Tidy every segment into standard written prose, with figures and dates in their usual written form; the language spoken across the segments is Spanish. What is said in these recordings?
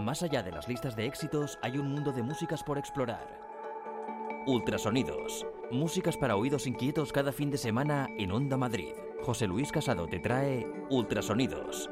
Más allá de las listas de éxitos hay un mundo de músicas por explorar. Ultrasonidos, músicas para oídos inquietos cada fin de semana en Onda Madrid. José Luis Casado te trae Ultrasonidos.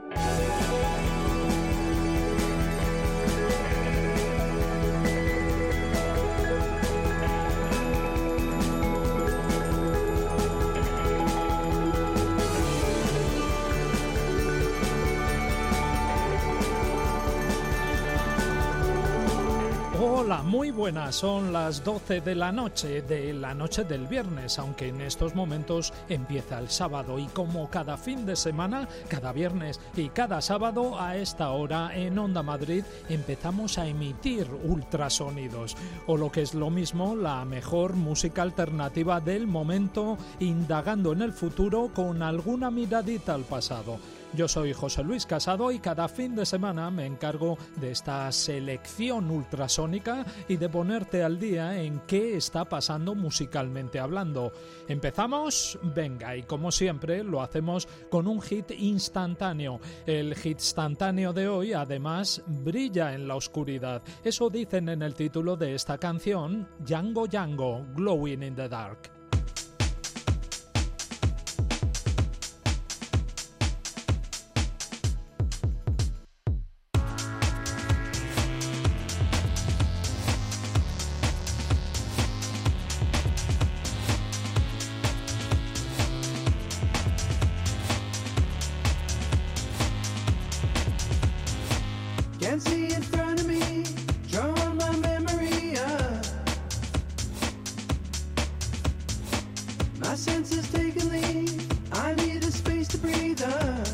Hola, muy buenas, son las 12 de la noche del viernes, aunque en estos momentos empieza el sábado y como cada fin de semana, cada viernes y cada sábado a esta hora en Onda Madrid empezamos a emitir ultrasonidos, o lo que es lo mismo, la mejor música alternativa del momento, indagando en el futuro con alguna miradita al pasado. Yo soy José Luis Casado y cada fin de semana me encargo de esta selección ultrasónica y de ponerte al día en qué está pasando musicalmente hablando. ¿Empezamos? Venga, y como siempre lo hacemos con un hit instantáneo. El hit instantáneo de hoy además brilla en la oscuridad. Eso dicen en el título de esta canción, Django Django, Glowing in the Dark. Can't see in front of me, drawing my memory up. My senses taking lead, I need a space to breathe up.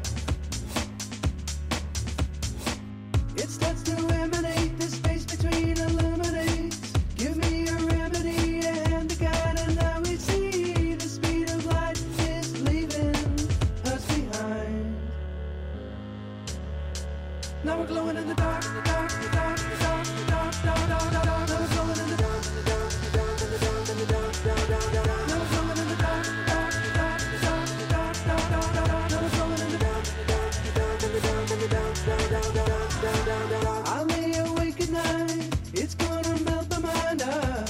It starts to emanate, the space between illuminates. Give me a remedy and a guide, and now we see the speed of light is leaving us behind. Now we're glowing in the dark, the dark, the dark, the dark, the dark, dark, dark, dark, dark. Now we're glowing in the dark, the dark, the dark, the dark, the dark, dark, dark, dark, dark. Now we're glowing in the dark, the dark, the dark, the dark, the dark, dark, dark, dark, dark. Now we're glowing in the dark, the dark, the dark, the dark, the dark, dark, dark, dark, dark, dark, dark. I'll lay awake at night, it's gonna melt my mind up.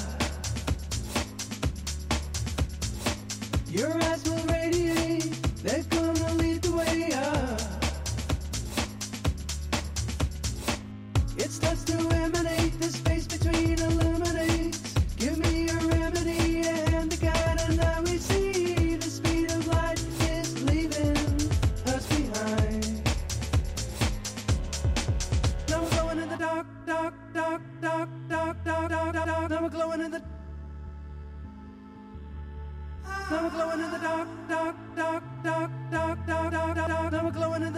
Your eyes will radiate, they're gonna lead the way up. It starts to emanate, the space between illuminates. Give me a remedy and a guide, and now we see the speed of light is leaving us behind. Now we're glowing in the dark, dark, dark, dark, dark, dark, dark, dark, dark. Now we're glowing in the. Now we're glowing in the dark, dark, dark, dark, dark, dark, dark, dark. Now we're glowing in the.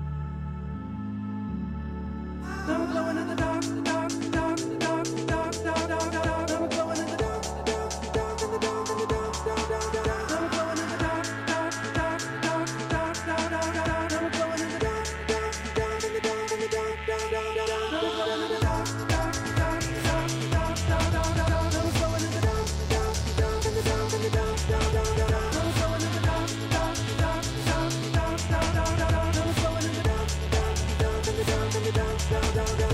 Now we're glowing in the dark, the dark, the dark, the dark, the dark, dark, dark, dark. Now we're glowing in the dark, the dark, the dark, and the dark, and the dark, dark, dark, dark. Now we're glowing in the dark, the dark, the dark, the dark, the dark, dark, dark, dark. Now we're glowing in the dark, the dark, the dark, and the dark, and the dark, dark, dark, dark. Now we're glowing in the dark, the dark, the dark, the dark, the dark, dark, dark, dark. Now we're glowing in the dark, the dark, the dark, and the dark, and the dark, dark, dark, dark. Now we're glowing in the dark, the dark, the dark, the dark, the dark, dark, dark, dark. Now we're glowing in the dark, the dark, the dark, and the dark, and the dark, dark, dark, dark.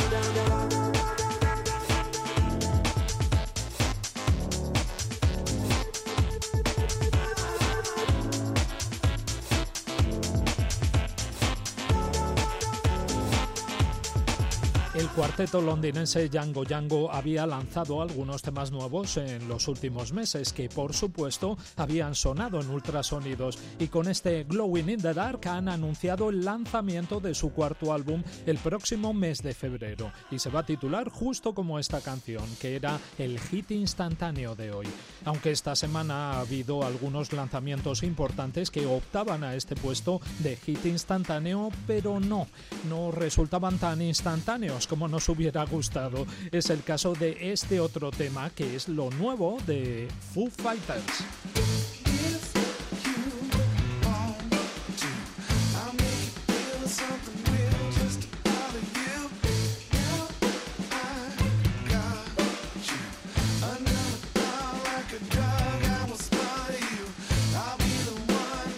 El cuarteto londinense Django Django había lanzado algunos temas nuevos en los últimos meses que, por supuesto, habían sonado en ultrasonidos, y con este Glowing in the Dark han anunciado el lanzamiento de su cuarto álbum el próximo mes de febrero, y se va a titular justo como esta canción, que era el hit instantáneo de hoy. Aunque esta semana ha habido algunos lanzamientos importantes que optaban a este puesto de hit instantáneo, pero no resultaban tan instantáneos como nos hubiera gustado. Es el caso de este otro tema, que es lo nuevo de Foo Fighters.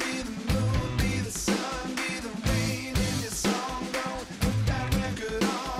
Be the sun, be the rain in your song. Don't put that record on.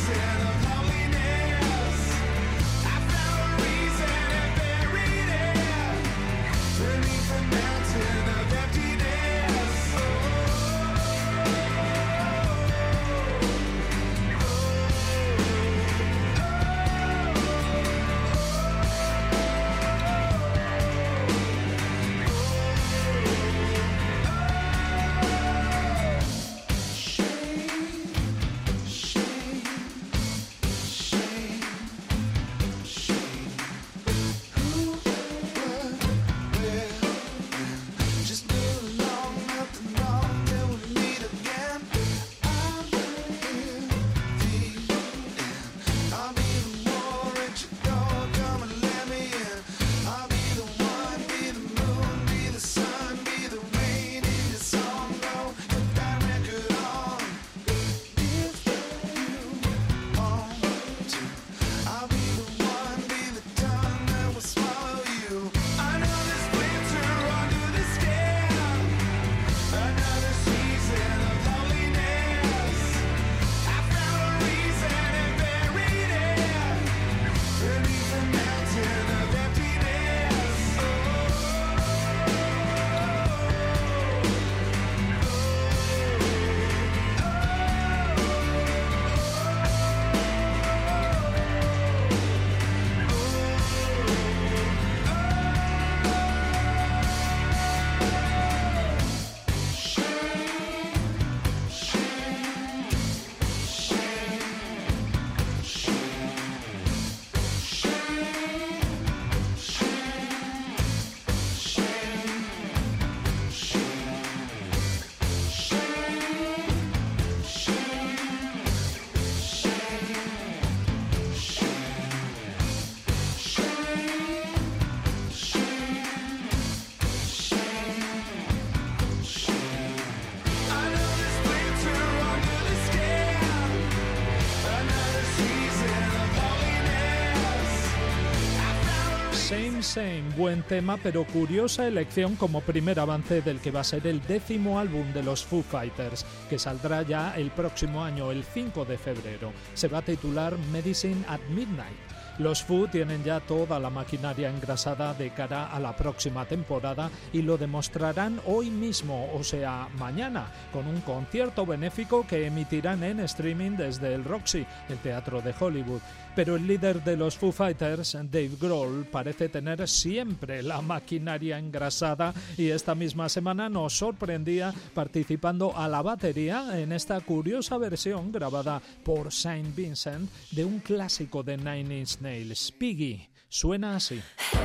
Same, buen tema, pero curiosa elección como primer avance del que va a ser el 10º álbum de los Foo Fighters, que saldrá ya el próximo año, el 5 de febrero. Se va a titular Medicine at Midnight. Los Foo tienen ya toda la maquinaria engrasada de cara a la próxima temporada y lo demostrarán hoy mismo, o sea, mañana, con un concierto benéfico que emitirán en streaming desde el Roxy, el teatro de Hollywood. Pero el líder de los Foo Fighters, Dave Grohl, parece tener siempre la maquinaria engrasada y esta misma semana nos sorprendía participando a la batería en esta curiosa versión grabada por Saint Vincent de un clásico de Nine Inch Nails, Piggy. Suena así.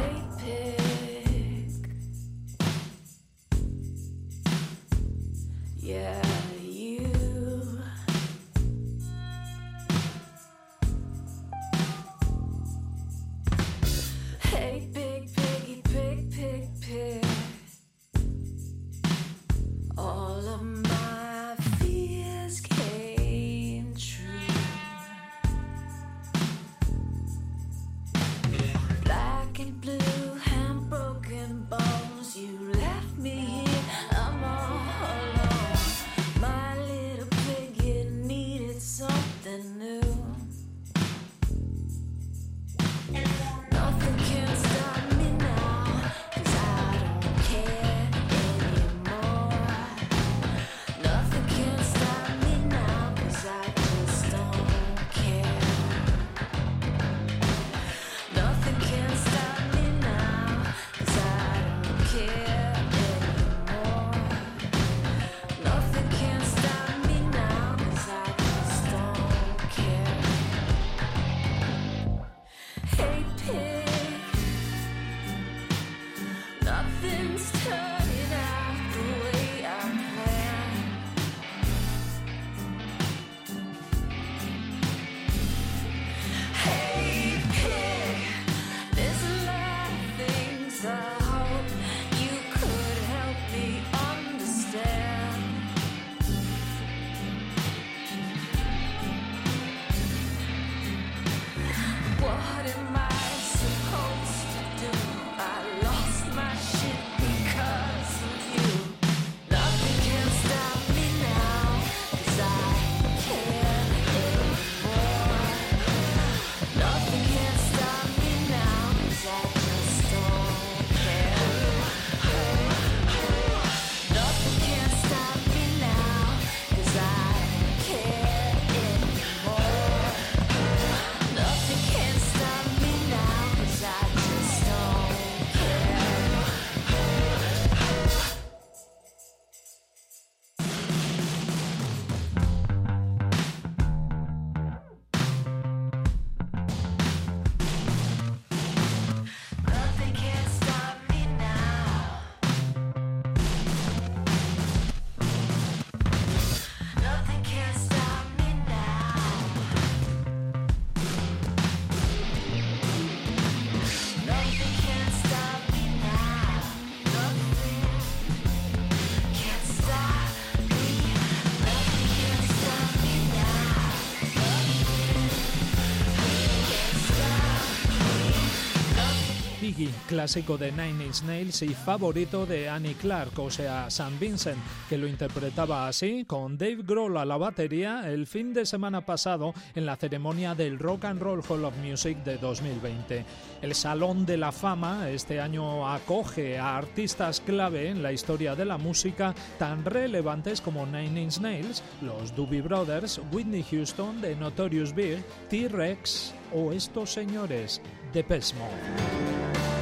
Hey, pig. Yeah, you. Hey, big piggy, pig, pig, pig. All of my fears came true. Black and blue, hand broken bones. You left me here, I'm all alone. Biggie, clásico de Nine Inch Nails y favorito de Annie Clark, o sea, St. Vincent, que lo interpretaba así, con Dave Grohl a la batería, el fin de semana pasado en la ceremonia del Rock and Roll Hall of Music de 2020. El Salón de la Fama este año acoge a artistas clave en la historia de la música tan relevantes como Nine Inch Nails, los Doobie Brothers, Whitney Houston, The Notorious Big, T-Rex o estos señores, Depeche Mode.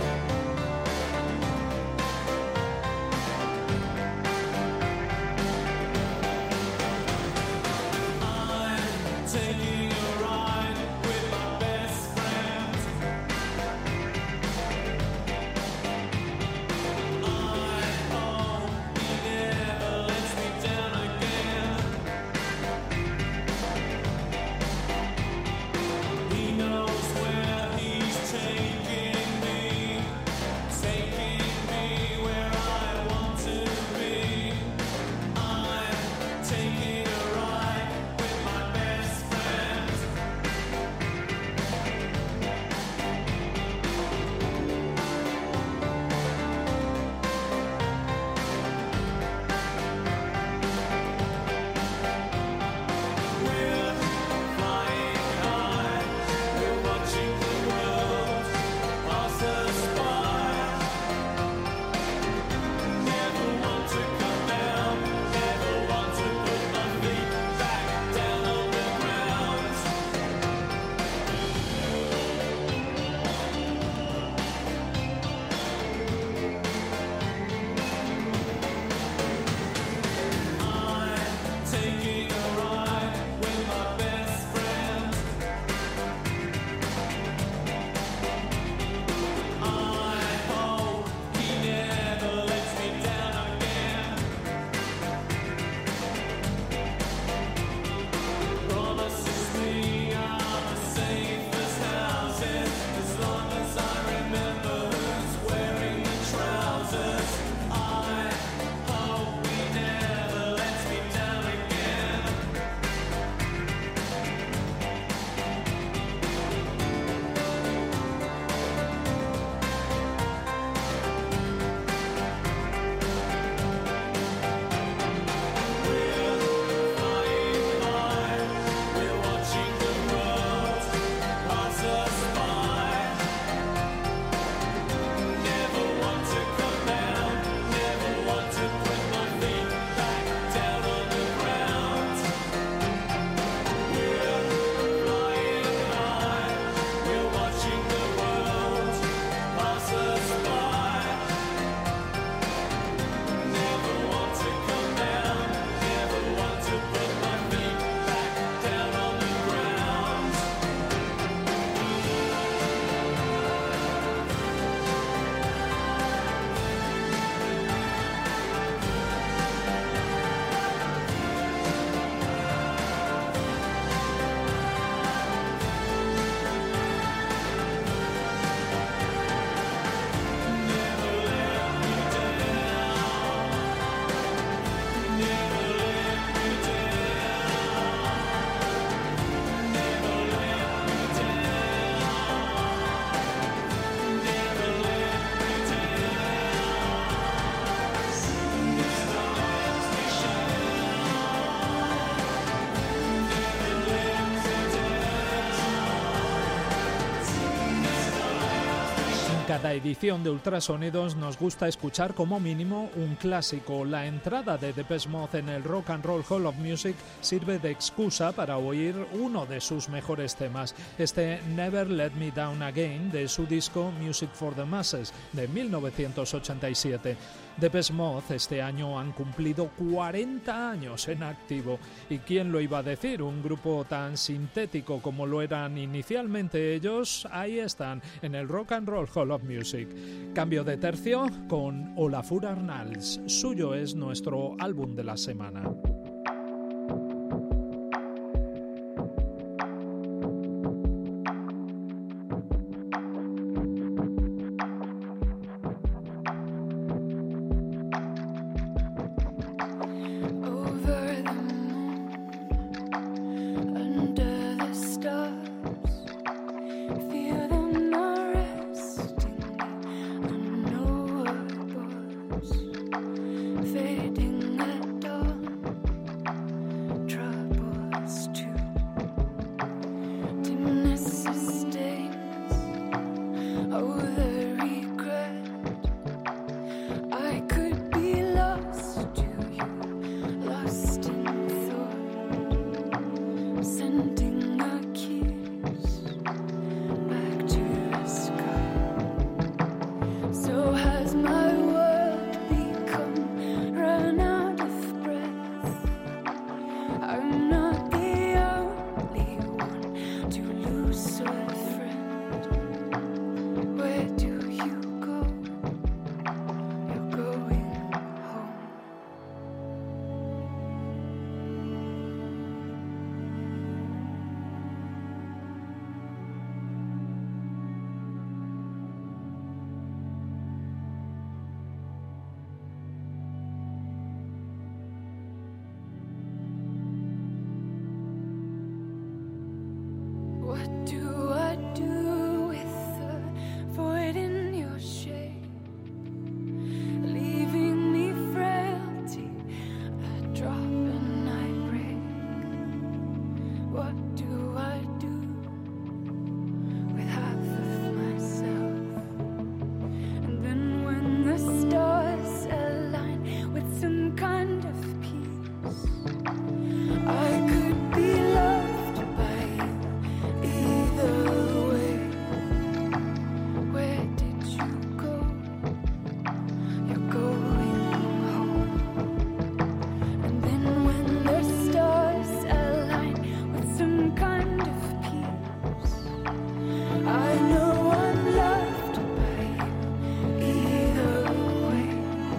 Cada edición de Ultrasonidos nos gusta escuchar como mínimo un clásico. La entrada de Depeche Mode en el Rock and Roll Hall of Music sirve de excusa para oír uno de sus mejores temas, este Never Let Me Down Again de su disco Music for the Masses de 1987. Depeche Mode este año han cumplido 40 años en activo. ¿Y quién lo iba a decir? Un grupo tan sintético como lo eran inicialmente ellos, ahí están, en el Rock and Roll Hall of Music. Cambio de tercio con Olafur Arnalds. Suyo es nuestro álbum de la semana. What do I do with the void in your shade, leaving me frailty, a drop and I break? What do I do with half of myself? And then when the stars align with some kind of peace, I could be loved by you either way. Where did you go? You're going home. And then when the stars align with some kind of peace, I know I'm loved by you either way.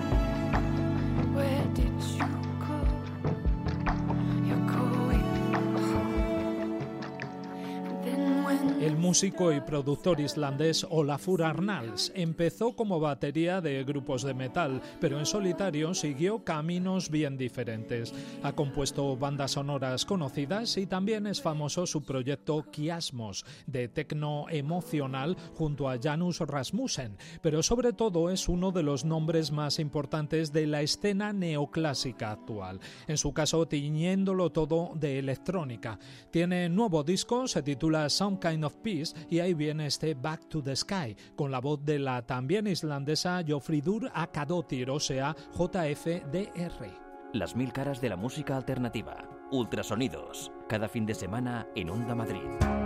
Where did you go? You're going home. And then when El músico y productor islandés Olafur Arnalds empezó como batería de grupos de metal, pero en solitario siguió caminos bien diferentes. Ha compuesto bandas sonoras conocidas y también es famoso su proyecto Kiasmos, de tecno emocional junto a Janus Rasmussen, pero sobre todo es uno de los nombres más importantes de la escena neoclásica actual, en su caso tiñéndolo todo de electrónica. Tiene nuevo disco, se titula Some Kind of Peace, y ahí viene este Back to the Sky, con la voz de la también islandesa Jofridur Akadóttir, o sea, JFDR. Las mil caras de la música alternativa. Ultrasonidos. Cada fin de semana en Onda Madrid.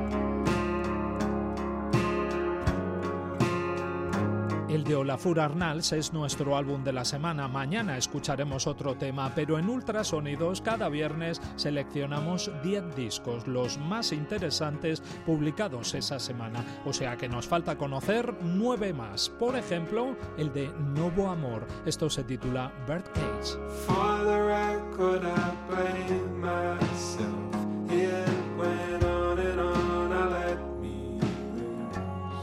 El de Olafur Arnalds es nuestro álbum de la semana. Mañana escucharemos otro tema, pero en Ultrasonidos cada viernes seleccionamos 10 discos, los más interesantes publicados esa semana. O sea que nos falta conocer 9 más. Por ejemplo, el de Novo Amor. Esto se titula Birdcage. For the record, I blame myself. It went on and on, I let me lose.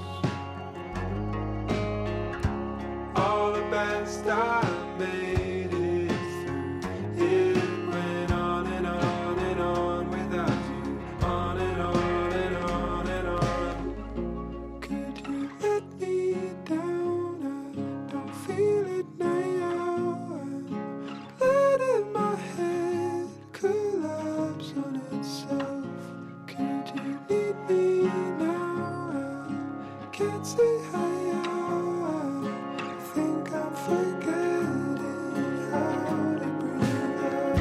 All the best I made it through. It went on and on and on without you. On and on and on and on. Could you let me down? I don't feel it now. Letting my head collapse on itself. Could you need me now? I can't say hi. I think I'm forgetting how to breathe out.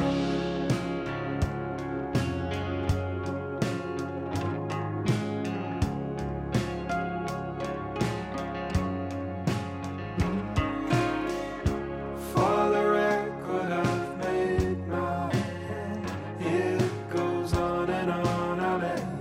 For the record, I've made my head. It goes on and on, I let it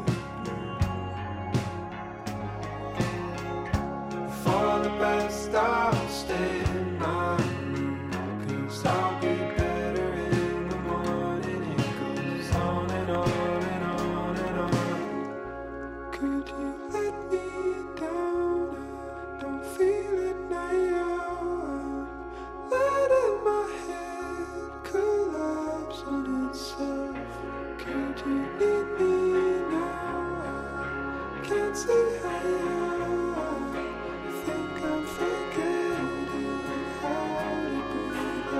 go. For the best, I'll stay in my room, 'cause I'll be better in the morning. It goes on and on and on and on. Could you let me down? I don't feel it now. Letting my head collapse on itself. Could you need me now? I can't say hi. I think I'm forgetting how to breathe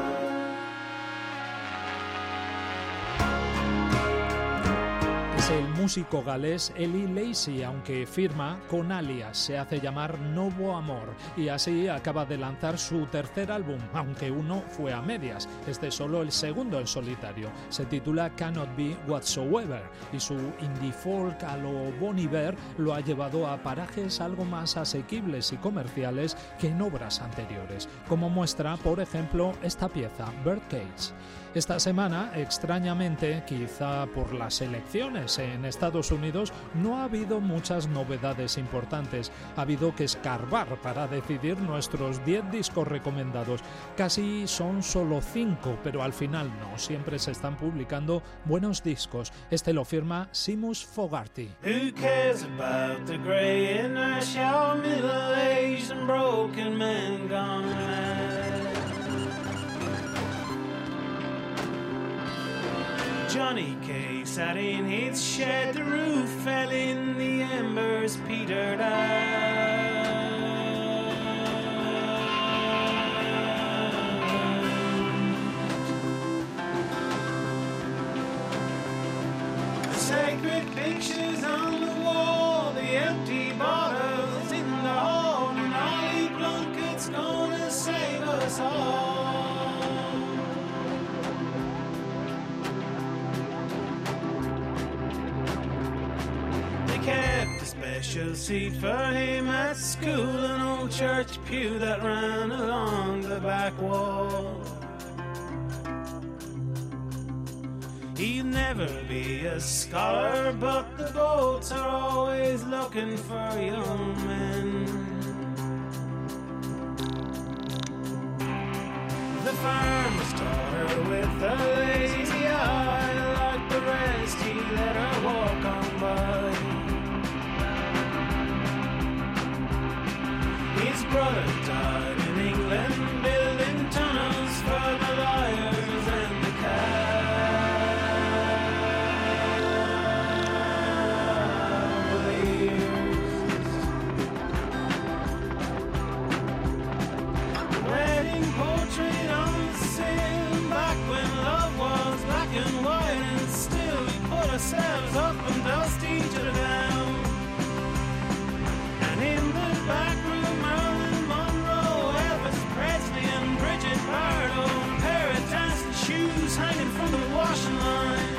out. Es el músico galés Eli Lacey, aunque firma con alias, se hace llamar Novo Amor, y así acaba de lanzar su tercer álbum, aunque uno fue a medias. Este es solo el segundo en solitario. Se titula Cannot Be Whatsoever, y su indie folk a lo Bon Iver lo ha llevado a parajes algo más asequibles y comerciales que en obras anteriores, como muestra, por ejemplo, esta pieza, Birdcage. Esta semana, extrañamente, quizá por las elecciones en Estados Unidos, no ha habido muchas novedades importantes. Ha habido que escarbar para decidir nuestros 10 discos recomendados. Casi son solo 5, pero al final no. Siempre se están publicando buenos discos. Este lo firma Seamus Fogarty. Who cares about the grey inertia, middle-aged and broken men gone mad? Johnny K sat in his shed, the roof fell in years petered out. The sacred pictures on the wall, the empty bottles in the hall, and Ollie Plunkett's gonna save us all. Kept a special seat for him at school, an old church pew that ran along the back wall. He'll never be a scholar, but the boats are always looking for young men. The farmer's daughter with a lazy eye, like the rest, he let her walk on by. His brother died in England, building tunnels for the liars and the cavaliers. Wedding portrait on the sill, back when love was black and white, and still we put ourselves up and dust each other down. And in the back room, pair of dancing shoes hanging from the washing line.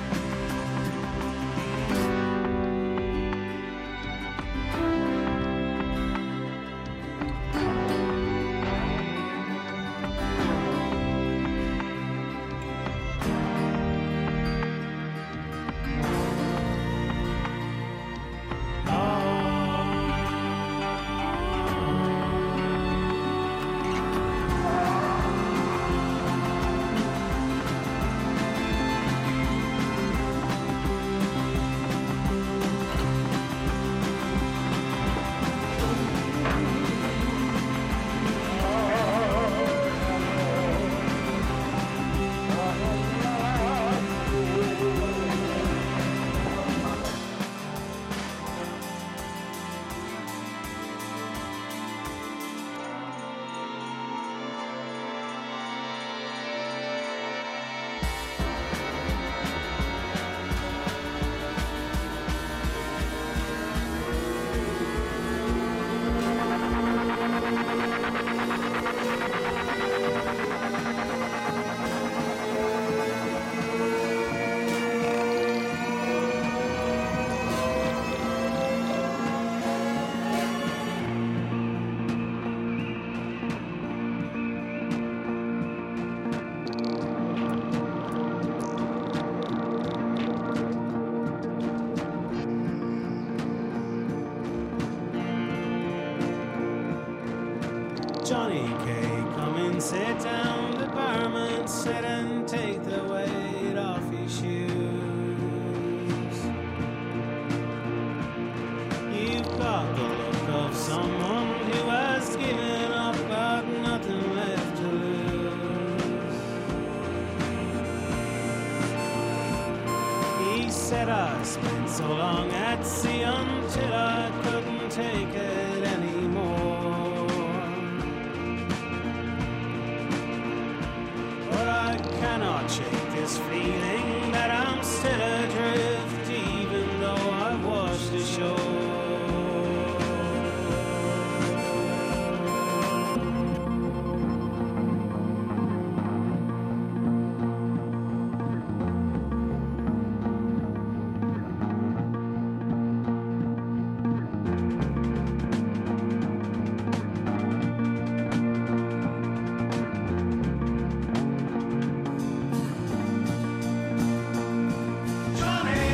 Johnny K, come and sit down. The barman said, and take the weight off your shoes. You've got the look of someone who has given up, got nothing left to lose. He said, I spent so long at sea until I couldn't take it anymore. I cannot shake this feeling that I'm still adrift, even though I've washed ashore. Johnny!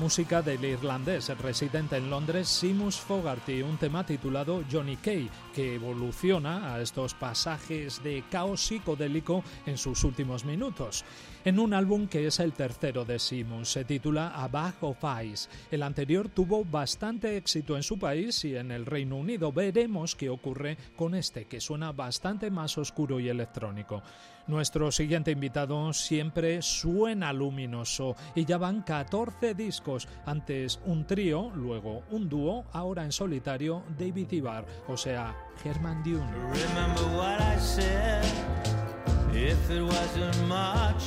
música del irlandés residente en Londres Seamus Fogarty, un tema titulado Johnny Kay, que evoluciona a estos pasajes de caos psicodélico en sus últimos minutos. En un álbum que es el tercero de Seamus, se titula A Bag of Ice. El anterior tuvo bastante éxito en su país y en el Reino Unido. Veremos qué ocurre con este, que suena bastante más oscuro y electrónico. Nuestro siguiente invitado siempre suena luminoso y ya van 14 discos, antes un trío, luego un dúo, ahora en solitario David Ibar, o sea, Herman Dune. Remember what I said, if it wasn't much.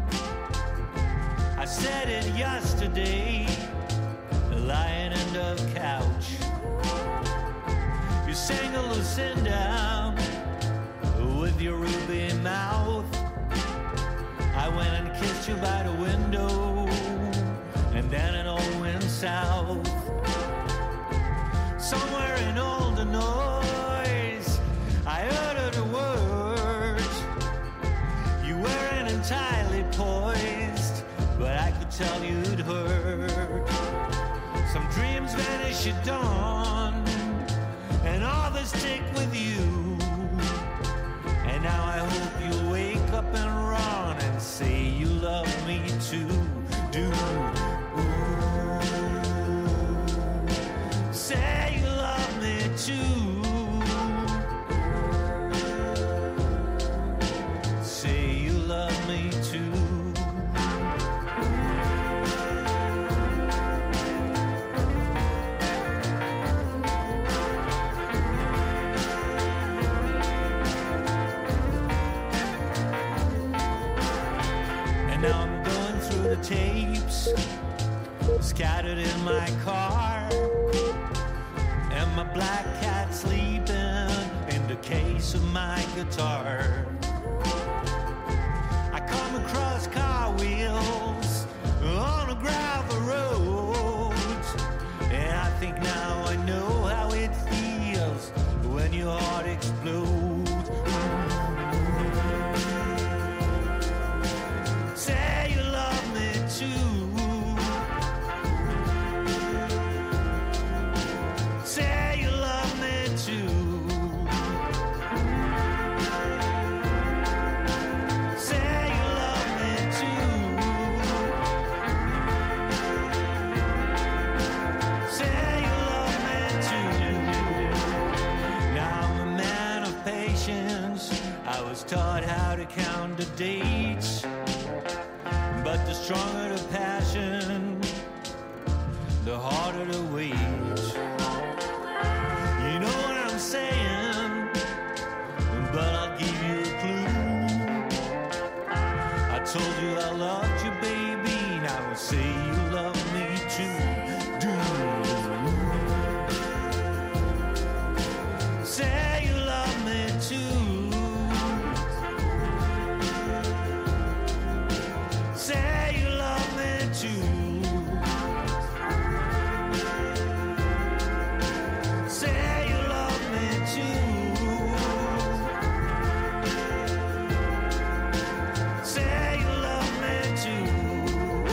I said it yesterday, lying in the couch. You sang a Lucinda with your ruby mouth. I went and kissed you by the window, and then it all went south. Somewhere in all the noise, I uttered a word. You weren't entirely poised, but I could tell you'd heard. Some dreams vanish at dawn, and others stick with you. And now I hope you wake up and run and say you love me too. Do say you love me too. Say you love me too. Now I'm going through the tapes scattered in my car, and my black cat sleeping in the case of my guitar. I come across car wheels on a gravel road, and I think now I know how it feels when your heart explodes. Say you love me too. Say you love me too. Say you love me too. Say you love me too. Now I'm a man of patience. I was taught how to count the dates. But the stronger the passion, the harder the wait. You know what I'm saying, but I'll give you a clue. I told you I loved you, baby, now say you love me too. Do say you love me too. Say you love me too. Say you love me too. Say you love me too.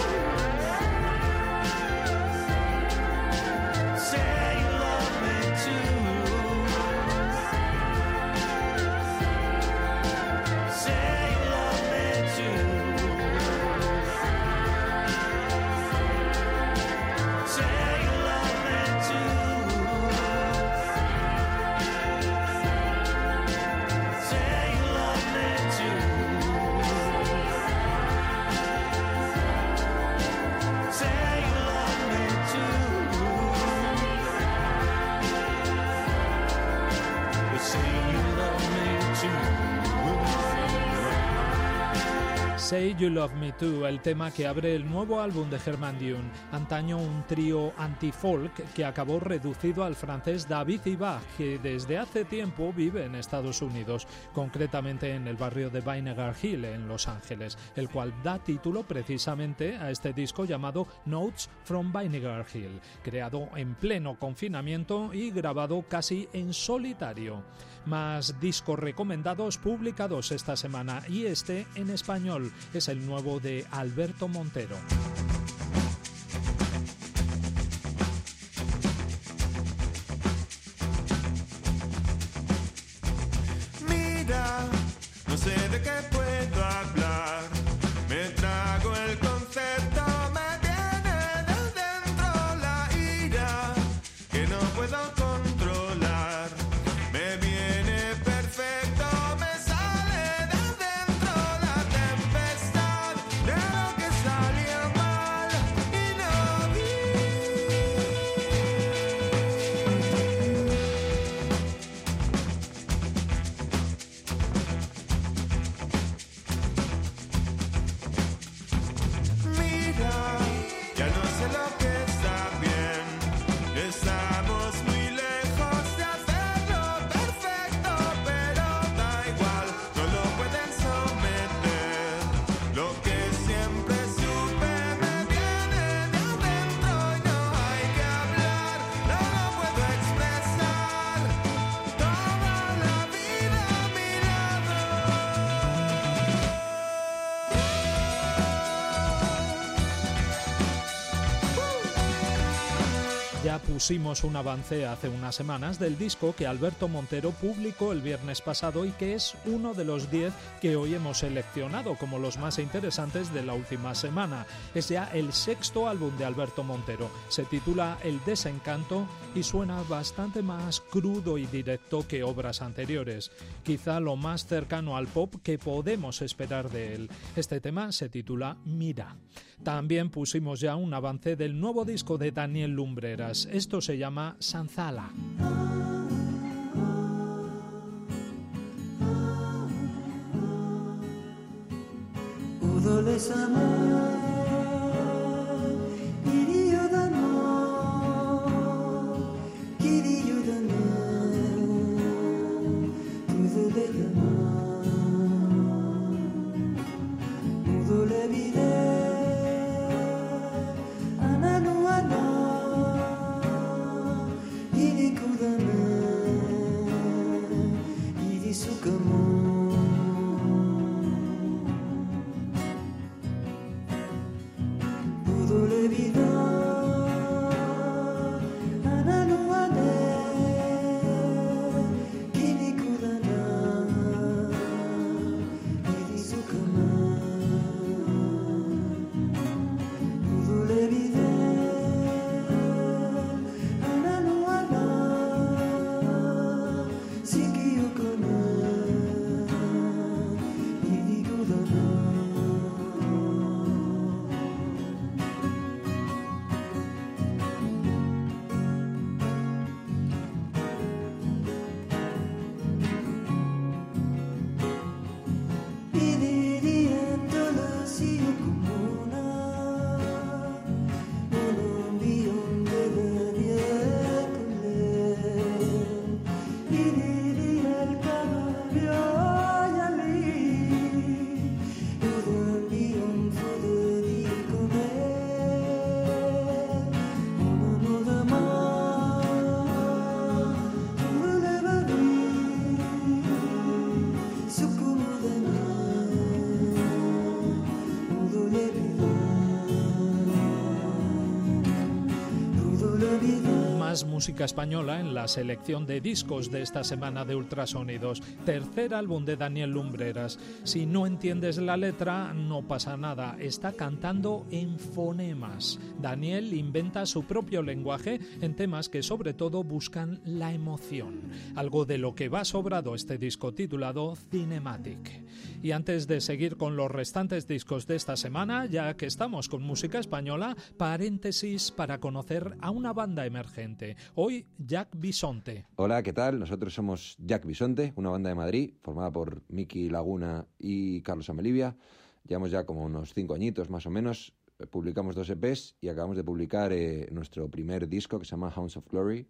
Say you love me too. Say you love me too. Say You Love Me Too, el tema que abre el nuevo álbum de Herman Dune, antaño un trío anti-folk que acabó reducido al francés David Ibar, que desde hace tiempo vive en Estados Unidos, concretamente en el barrio de Vinegar Hill, en Los Ángeles, el cual da título precisamente a este disco llamado Notes from Vinegar Hill, creado en pleno confinamiento y grabado casi en solitario. Más discos recomendados publicados esta semana, y este en español es el nuevo de Alberto Montero. pusimos un avance hace unas semanas del disco que Alberto Montero publicó el viernes pasado y que es uno de los 10 que hoy hemos seleccionado como los más interesantes de la última semana. Es ya el 6º álbum de Alberto Montero. Se titula El Desencanto y suena bastante más crudo y directo que obras anteriores. Quizá lo más cercano al pop que podemos esperar de él. Este tema se titula Mira. También pusimos ya un avance del nuevo disco de Daniel Lumbreras. Esto se llama Sanzala. Música española en la selección de discos de esta semana de Ultrasonidos. Tercer álbum de Daniel Lumbreras. Si no entiendes la letra, no pasa nada. Está cantando en fonemas. Daniel inventa su propio lenguaje en temas que sobre todo buscan la emoción. Algo de lo que va sobrado este disco titulado Cinematic. Y antes de seguir con los restantes discos de esta semana, ya que estamos con música española, paréntesis para conocer a una banda emergente. Hoy, Jack Bisonte. Hola, ¿qué tal? Nosotros somos Jack Bisonte, una banda de Madrid formada por Miki Laguna y Carlos Amelivia. Llevamos ya como unos 5 añitos más o menos. Publicamos 2 EPs y acabamos de publicar nuestro primer disco que se llama Hounds of Glory.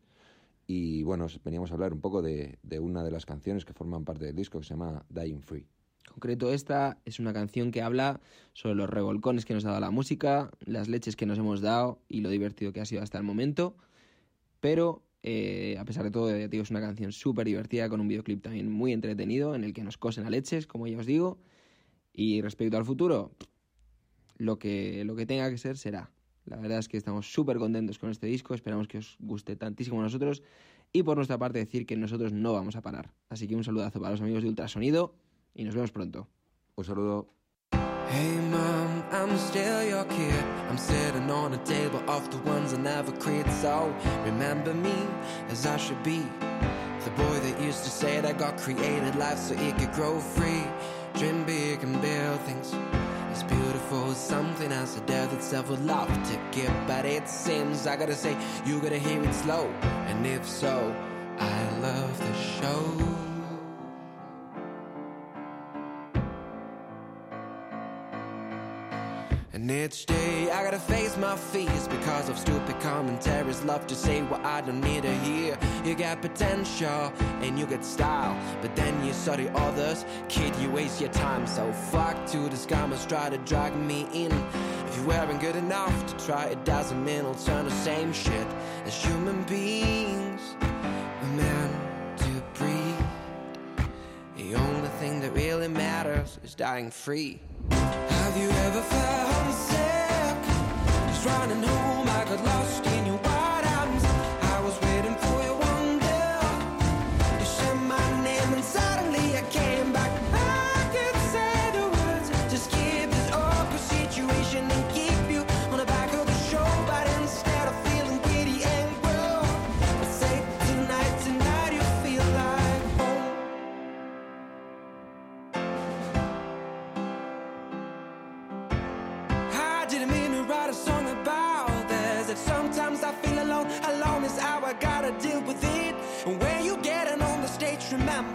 Y bueno, veníamos a hablar un poco de una de las canciones que forman parte del disco que se llama Dying Free. En concreto, esta es una canción que habla sobre los revolcones que nos ha dado la música, las leches que nos hemos dado y lo divertido que ha sido hasta el momento. Pero, a pesar de todo, ya digo, es una canción súper divertida con un videoclip también muy entretenido en el que nos cosen a leches, como ya os digo. Y respecto al futuro, lo que tenga que ser, será. La verdad es que estamos súper contentos con este disco, esperamos que os guste tantísimo a nosotros. Y por nuestra parte decir que nosotros no vamos a parar. Así que un saludazo para los amigos de Ultrasonido y nos vemos pronto. Un saludo. Hey mom, I'm still your kid. I'm sitting on a table of the ones I never quit. So remember me as I should be. The boy that used to say that God created life so it could grow free. Dream big and build things as beautiful as something else. A death itself would love to give, but it seems I gotta say you gotta hear it slow. And if so, I love the show. And each day I gotta face my fears because of stupid commentaries. Love to say what I don't need to hear. You got potential and you got style, but then you saw the others. Kid, you waste your time, so fuck to the scammers try to drag me in. If you weren't good enough to try, it doesn't mean I'll turn the same shit. As human beings, we're meant to breathe. The only thing that really matters is dying free. Have you ever felt sick? Just running home, I got lost in your white arms.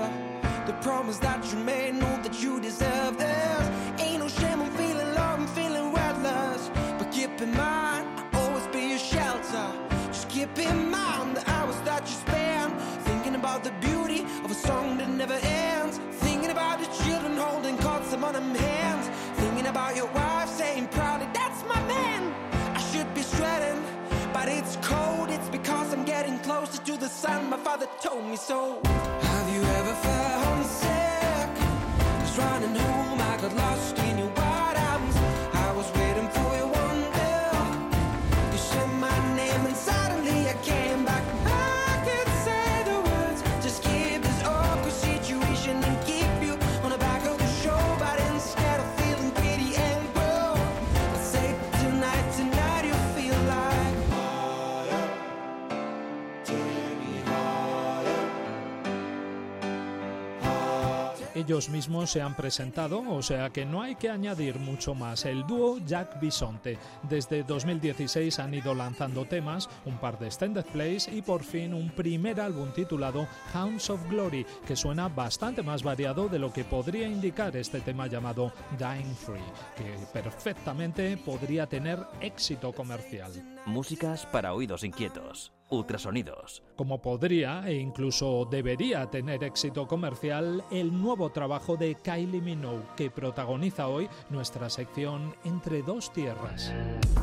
The promise that you made, know that you deserve this. Ain't no shame, I'm feeling low, I'm feeling worthless. But keep in mind, I'll always be your shelter. Just keep in mind the hours that you spend thinking about the beauty of a song that never ends. Thinking about the children holding cards on them hands. Thinking about your wife saying proudly, that's my man. I should be shredding, but it's cold. It's because I'm getting closer to the sun. My father told me so. Have you ever felt sick? Just running home, I got lost in your wide arms. I was waiting for you one day. You said my name and suddenly I came back. I could say the words, just keep this awkward situation and keep you on the back of the show. But instead of feeling pity and grow, let's say tonight you feel like harder. Take me harder. Ellos mismos se han presentado, o sea que no hay que añadir mucho más. El dúo Jack Bisonte. Desde 2016 han ido lanzando temas, un par de extended plays y por fin un primer álbum titulado Hounds of Glory, que suena bastante más variado de lo que podría indicar este tema llamado Dying Free, que perfectamente podría tener éxito comercial. Músicas para oídos inquietos. Ultrasonidos. Como podría e incluso debería tener éxito comercial el nuevo trabajo de Kylie Minogue, que protagoniza hoy nuestra sección Entre dos tierras.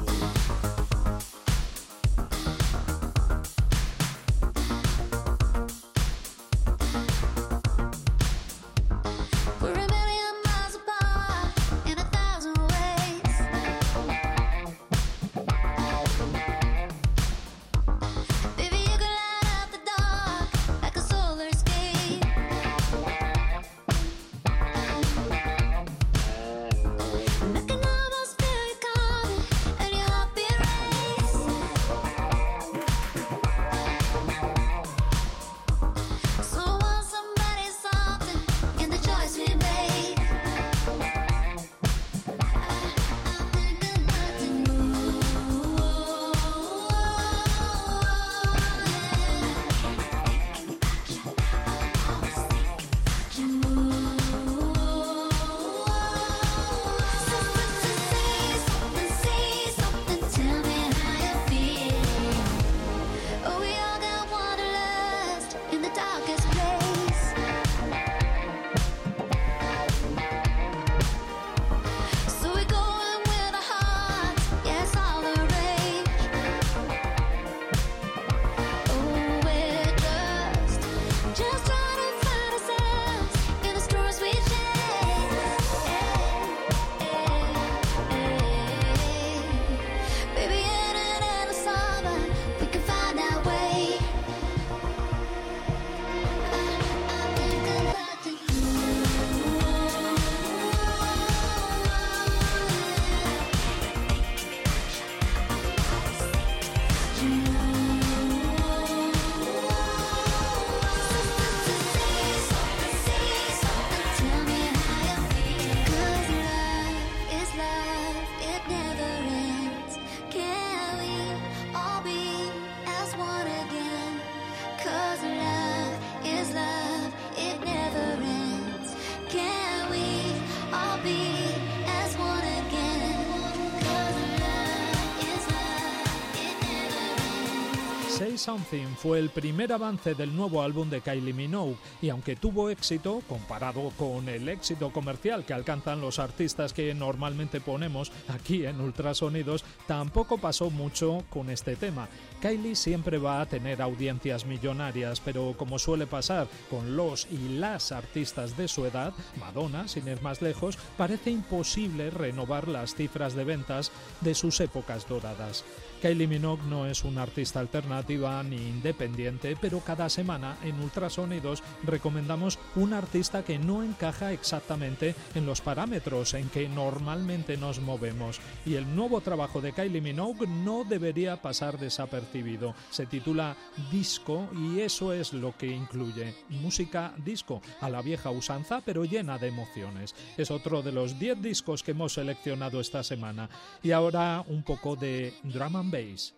Say Something fue el primer avance del nuevo álbum de Kylie Minogue y aunque tuvo éxito, comparado con el éxito comercial que alcanzan los artistas que normalmente ponemos aquí en Ultrasonidos, tampoco pasó mucho con este tema. Kylie siempre va a tener audiencias millonarias, pero como suele pasar con los y las artistas de su edad, Madonna, sin ir más lejos, parece imposible renovar las cifras de ventas de sus épocas doradas. Kylie Minogue no es una artista alternativa ni independiente, pero cada semana en Ultrasonidos recomendamos un artista que no encaja exactamente en los parámetros en que normalmente nos movemos. Y el nuevo trabajo de Kylie Minogue no debería pasar desapercibido. Se titula Disco y eso es lo que incluye. Música disco, a la vieja usanza, pero llena de emociones. Es otro de los 10 discos que hemos seleccionado esta semana. Y ahora un poco de drum and bass.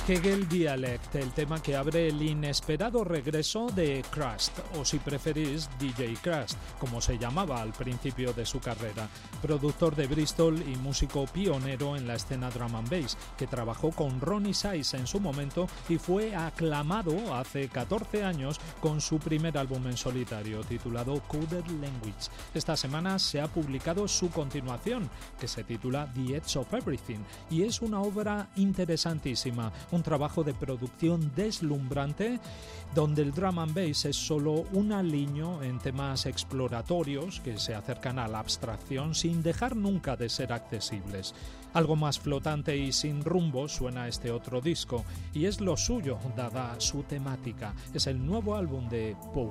Hegel Dialect, el tema que abre el inesperado regreso de Crust, o si preferís DJ Crust, como se llamaba al principio de su carrera, productor de Bristol y músico pionero en la escena drum and bass, que trabajó con Ronnie Size en su momento y fue aclamado hace 14 años con su primer álbum en solitario, titulado Coded Language. Esta semana se ha publicado su continuación, que se titula The Edge of Everything, y es una obra interesantísima, un trabajo de producción deslumbrante donde el drum and bass es solo un aliño en temas exploratorios que se acercan a la abstracción sin dejar nunca de ser accesibles. Algo más flotante y sin rumbo suena este otro disco, y es lo suyo dada su temática. Es el nuevo álbum de Paul.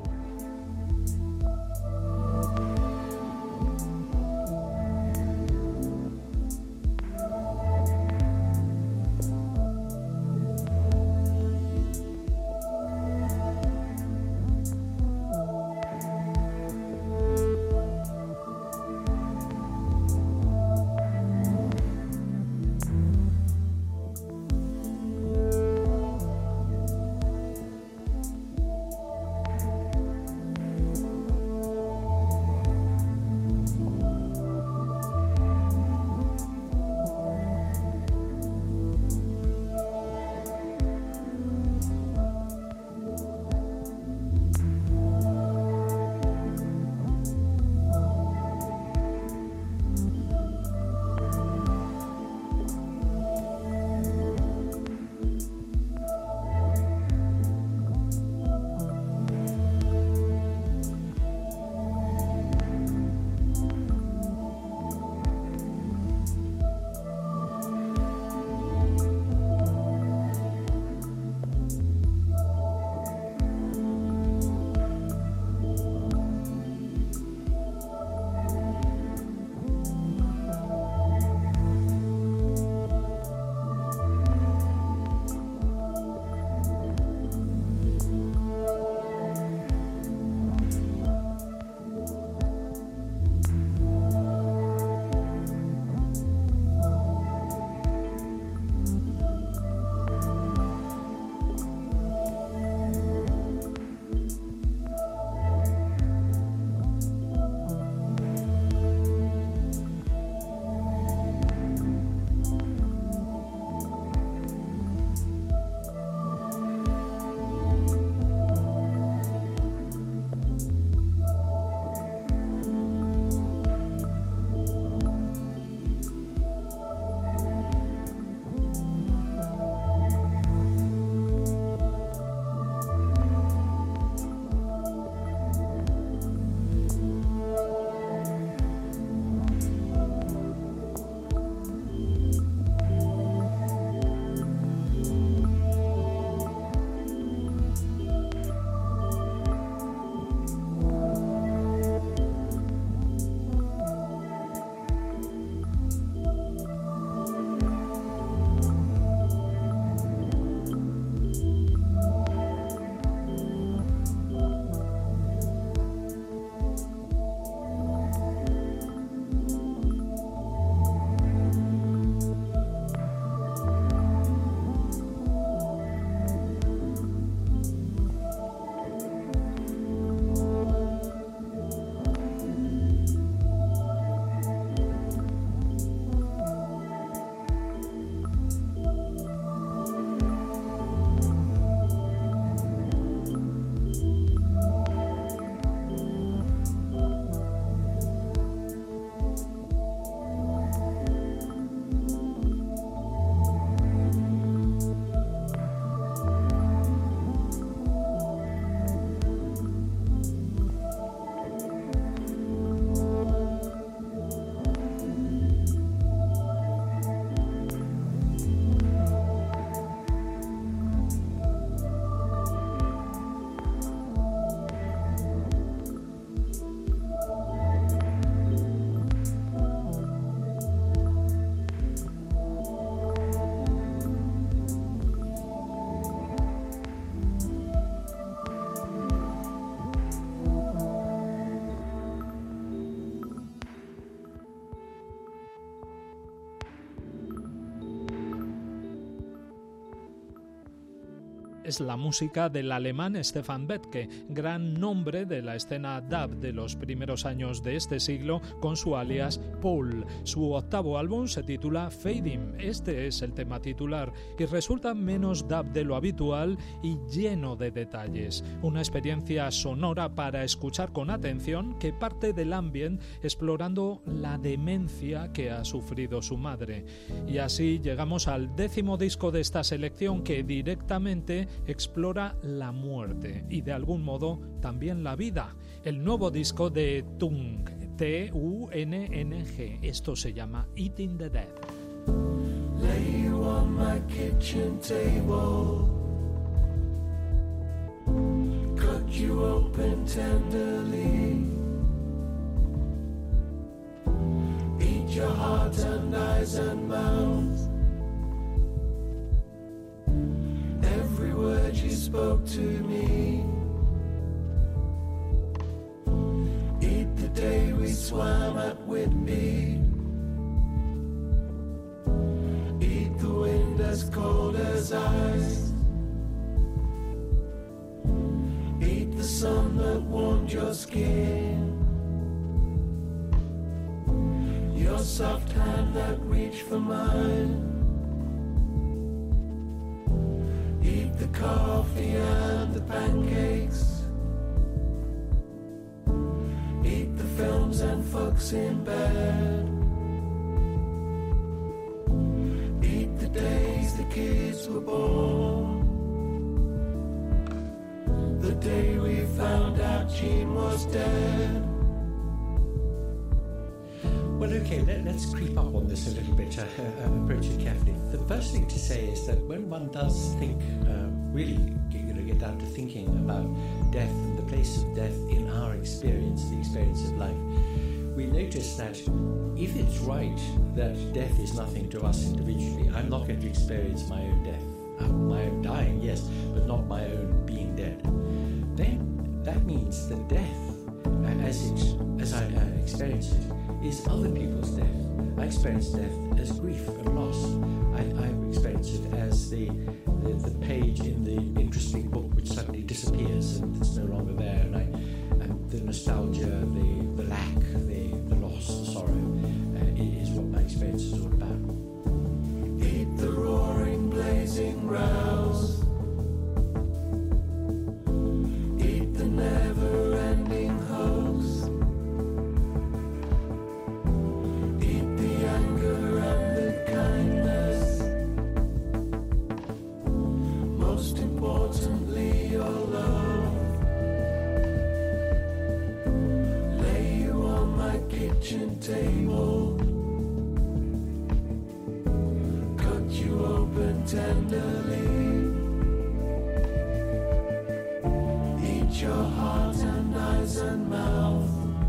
Es la música del alemán Stefan Bethke, gran nombre de la escena dub de los primeros años de este siglo, con su alias Paul. Su octavo álbum se titula Fading. Este es el tema titular y resulta menos dub de lo habitual y lleno de detalles. Una experiencia sonora para escuchar con atención que parte del ambient explorando la demencia que ha sufrido su madre. Y así llegamos al 10º disco de esta selección, que directamente explora la muerte y de algún modo también la vida. El nuevo disco de Tung, T-U-N-N-G. Esto se llama Eating the Dead. Lay you on my kitchen table, cut you open tenderly, eat your heart and eyes and mouth. Every word you spoke to me. Eat the day we swam at Whitby. Eat the wind as cold as ice. Eat the sun that warmed your skin. Your soft hand that reached for mine. Eat the coffee and the pancakes. Eat the films and fucks in bed. Eat the days the kids were born. The day we found out Jean was dead. Well, okay, let's creep up on this a little bit, approach it carefully. The first thing to say is that when one does think, really get down to thinking about death and the place of death in our experience, the experience of life, we notice that if it's right that death is nothing to us individually, I'm not going to experience my own death. My own dying, yes, but not my own being dead. Then that means that death, as I experience it, is other people's death. I experience death as grief and loss. I experience it as the page in the interesting book which suddenly disappears and it's no longer there. And the nostalgia, the lack, the loss, the sorrow is what my experience is all about. Eat the roaring, blazing rouse. Eat the never-ending hoax. Importantly, your love. Lay you on my kitchen table, cut you open tenderly, eat your heart and eyes and mouth.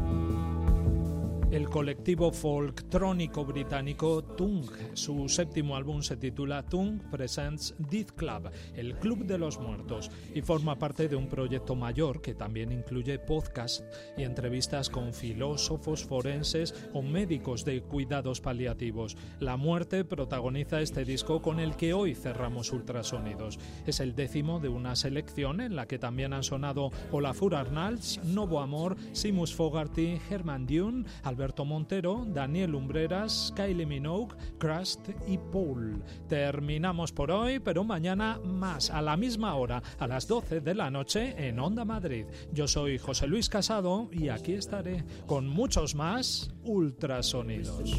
El colectivo folktrónico británico Tung. Su séptimo álbum se titula Tung Presents Death Club, el Club de los Muertos, y forma parte de un proyecto mayor que también incluye podcasts y entrevistas con filósofos forenses o médicos de cuidados paliativos. La muerte protagoniza este disco con el que hoy cerramos Ultrasonidos. Es el 10º de una selección en la que también han sonado Olafur Arnalds, Novo Amor, Seamus Fogarty, Herman Dune, Alberto Montero, Daniel Umbreras, Kylie Minogue, Crust y Paul. Terminamos por hoy, pero mañana más, a la misma hora, a las 12 de la noche en Onda Madrid. Yo soy José Luis Casado y aquí estaré con muchos más Ultrasonidos.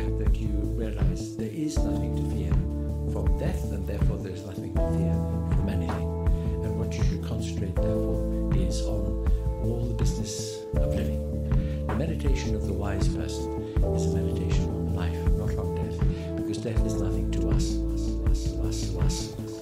The meditation of the wise person is a meditation on life, not on death, because death is nothing to us.